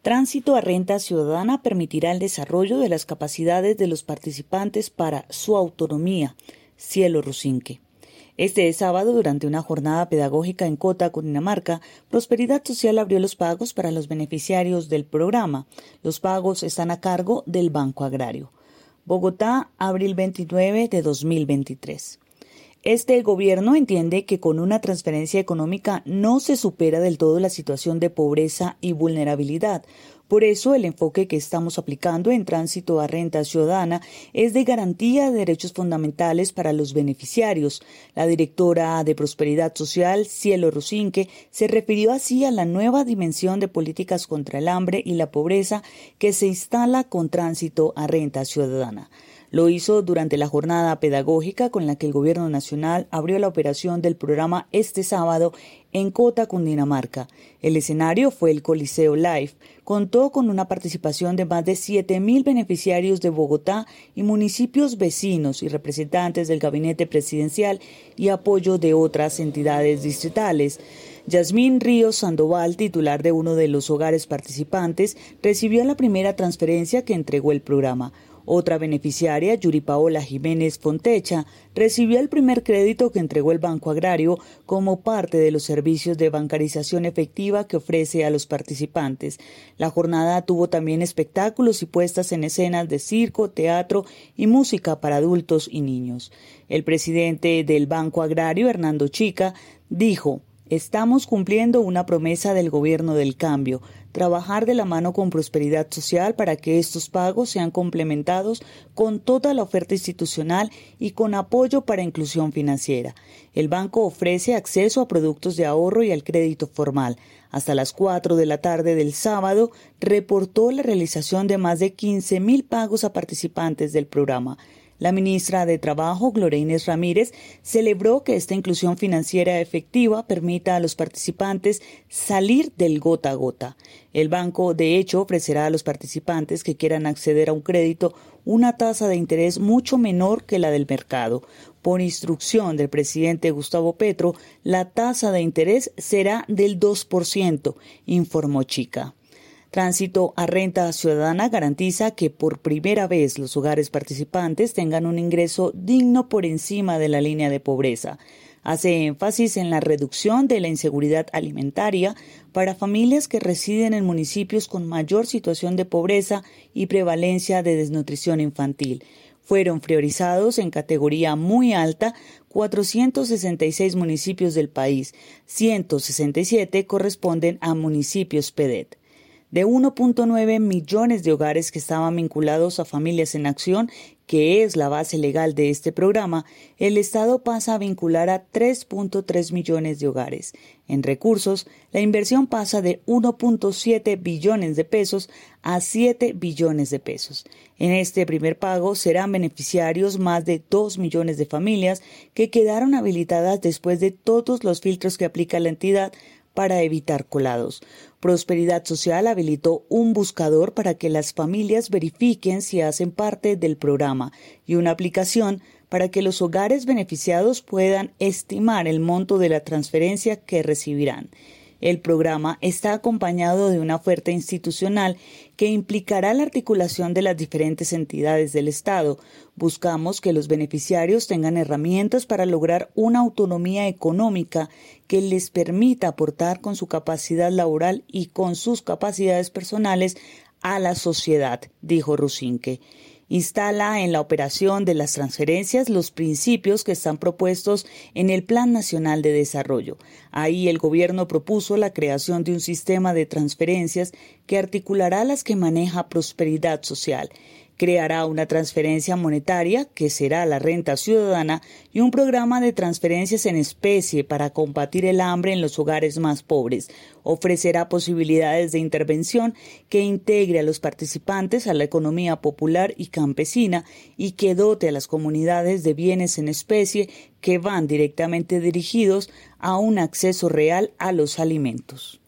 Tránsito a Renta Ciudadana permitirá el desarrollo de las capacidades de los participantes para su autonomía. Cielo Rusinque. Este sábado, durante una jornada pedagógica en Cota, Cundinamarca, Prosperidad Social abrió los pagos para los beneficiarios del programa. Los pagos están a cargo del Banco Agrario. Bogotá, abril 29 de 2023. Este gobierno entiende que con una transferencia económica no se supera del todo la situación de pobreza y vulnerabilidad. Por eso, el enfoque que estamos aplicando en Tránsito a Renta Ciudadana es de garantía de derechos fundamentales para los beneficiarios. La directora de Prosperidad Social, Cielo Rusinque, se refirió así a la nueva dimensión de políticas contra el hambre y la pobreza que se instala con Tránsito a Renta Ciudadana. Lo hizo durante la jornada pedagógica con la que el Gobierno Nacional abrió la operación del programa este sábado en Cota, Cundinamarca. El escenario fue el Coliseo Live. Contó con una participación de más de 7.000 beneficiarios de Bogotá y municipios vecinos y representantes del gabinete presidencial y apoyo de otras entidades distritales. Yasmín Ríos Sandoval, titular de uno de los hogares participantes, recibió la primera transferencia que entregó el programa. Otra beneficiaria, Yuri Paola Jiménez Fontecha, recibió el primer crédito que entregó el Banco Agrario como parte de los servicios de bancarización efectiva que ofrece a los participantes. La jornada tuvo también espectáculos y puestas en escenas de circo, teatro y música para adultos y niños. El presidente del Banco Agrario, Hernando Chica, dijo: "Estamos cumpliendo una promesa del Gobierno del Cambio, trabajar de la mano con Prosperidad Social para que estos pagos sean complementados con toda la oferta institucional y con apoyo para inclusión financiera. El banco ofrece acceso a productos de ahorro y al crédito formal. Hasta las 4 de la tarde del sábado, reportó la realización de más de 15.000 pagos a participantes del programa. La ministra de Trabajo, Gloria Inés Ramírez, celebró que esta inclusión financiera efectiva permita a los participantes salir del gota a gota. El banco, de hecho, ofrecerá a los participantes que quieran acceder a un crédito una tasa de interés mucho menor que la del mercado. Por instrucción del presidente Gustavo Petro, la tasa de interés será del 2%, informó Chica. Tránsito a Renta Ciudadana garantiza que por primera vez los hogares participantes tengan un ingreso digno por encima de la línea de pobreza. Hace énfasis en la reducción de la inseguridad alimentaria para familias que residen en municipios con mayor situación de pobreza y prevalencia de desnutrición infantil. Fueron priorizados en categoría muy alta 466 municipios del país, 167 corresponden a municipios PEDET. De 1.9 millones de hogares que estaban vinculados a Familias en Acción, que es la base legal de este programa, el Estado pasa a vincular a 3.3 millones de hogares. En recursos, la inversión pasa de 1.7 billones de pesos a 7 billones de pesos. En este primer pago serán beneficiarios más de 2 millones de familias que quedaron habilitadas después de todos los filtros que aplica la entidad para evitar colados. Prosperidad Social habilitó un buscador para que las familias verifiquen si hacen parte del programa y una aplicación para que los hogares beneficiados puedan estimar el monto de la transferencia que recibirán. El programa está acompañado de una oferta institucional que implicará la articulación de las diferentes entidades del Estado. Buscamos que los beneficiarios tengan herramientas para lograr una autonomía económica que les permita aportar con su capacidad laboral y con sus capacidades personales a la sociedad, dijo Rusinque. Instala en la operación de las transferencias los principios que están propuestos en el Plan Nacional de Desarrollo. Ahí el gobierno propuso la creación de un sistema de transferencias que articulará las que maneja Prosperidad Social. Creará una transferencia monetaria, que será la renta ciudadana, y un programa de transferencias en especie para combatir el hambre en los hogares más pobres. Ofrecerá posibilidades de intervención que integre a los participantes a la economía popular y campesina y que dote a las comunidades de bienes en especie que van directamente dirigidos a un acceso real a los alimentos.